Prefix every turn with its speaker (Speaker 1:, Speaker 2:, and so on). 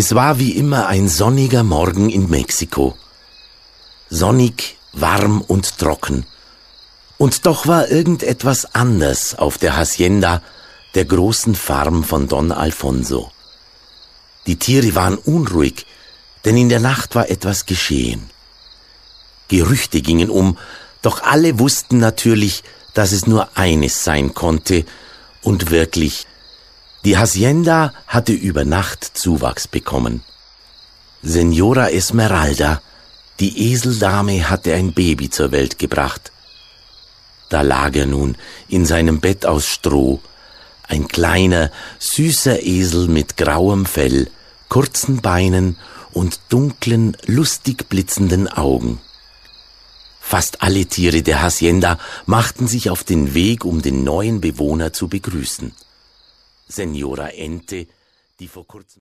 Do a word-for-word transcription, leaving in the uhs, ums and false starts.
Speaker 1: Es war wie immer ein sonniger Morgen in Mexiko. Sonnig, warm und trocken. Und doch war irgendetwas anders auf der Hacienda, der großen Farm von Don Alfonso. Die Tiere waren unruhig, denn in der Nacht war etwas geschehen. Gerüchte gingen um, doch alle wussten natürlich, dass es nur eines sein konnte, und wirklich, die Hacienda hatte über Nacht Zuwachs bekommen. Señora Esmeralda, die Eseldame, hatte ein Baby zur Welt gebracht. Da lag er nun in seinem Bett aus Stroh, ein kleiner, süßer Esel mit grauem Fell, kurzen Beinen und dunklen, lustig blitzenden Augen. Fast alle Tiere der Hacienda machten sich auf den Weg, um den neuen Bewohner zu begrüßen. Señora Ente, die vor kurzem